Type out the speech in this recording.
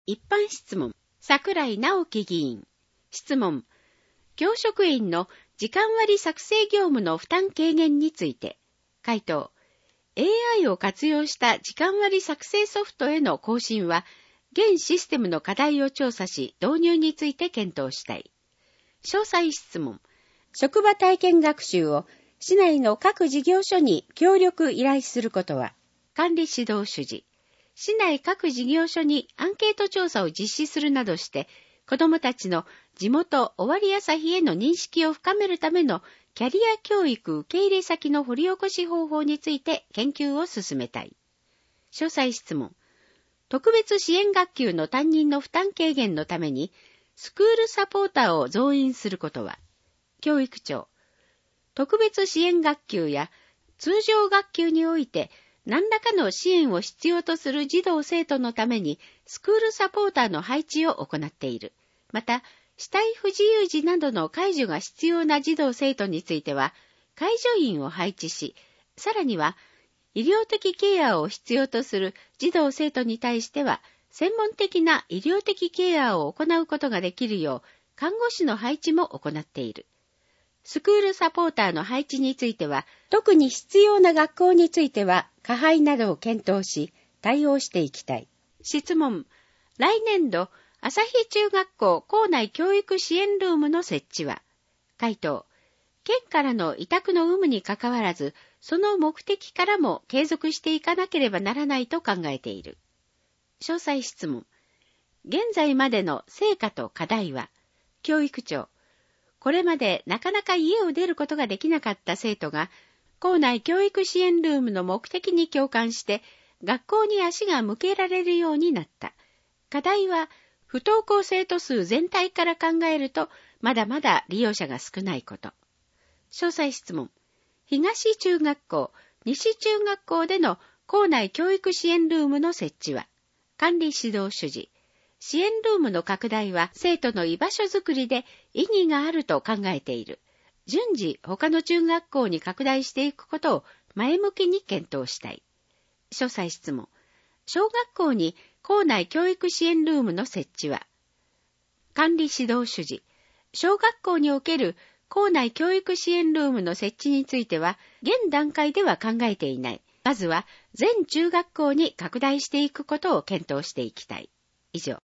一般質問。桜井直樹議員。質問。教職員の時間割作成業務の負担軽減について。回答。AI を活用した時間割作成ソフトへの更新は、現システムの課題を調査し、導入について検討したい。詳細質問。職場体験学習を市内の各事業所に協力依頼することは、管理指導主事。市内各事業所にアンケート調査を実施するなどして、子どもたちの地元尾張旭への認識を深めるためのキャリア教育受け入れ先の掘り起こし方法について研究を進めたい。詳細質問。特別支援学級の担任の負担軽減のために、スクールサポーターを増員することは、教育長。特別支援学級や通常学級において、何らかの支援を必要とする児童生徒のためにスクールサポーターの配置を行っている。また、肢体不自由児などの介助が必要な児童生徒については、介助員を配置し、さらには、医療的ケアを必要とする児童生徒に対しては、専門的な医療的ケアを行うことができるよう、看護師の配置も行っている。スクールサポーターの配置については、特に必要な学校については、加配などを検討し、対応していきたい。質問。来年度、朝日中学校校内教育支援ルームの設置は、回答。県からの委託の有無にかかわらず、その目的からも継続していかなければならないと考えている。詳細質問。現在までの成果と課題は、教育長。これまでなかなか家を出ることができなかった生徒が、校内教育支援ルームの目的に共感して、学校に足が向けられるようになった。課題は、不登校生徒数全体から考えると、まだまだ利用者が少ないこと。詳細質問。東中学校、西中学校での校内教育支援ルームの設置は、管理指導主事。支援ルームの拡大は生徒の居場所づくりで意義があると考えている。順次他の中学校に拡大していくことを前向きに検討したい。詳細質問。小学校に校内教育支援ルームの設置は、管理指導主事。小学校における校内教育支援ルームの設置については、現段階では考えていない。まずは全中学校に拡大していくことを検討していきたい。以上。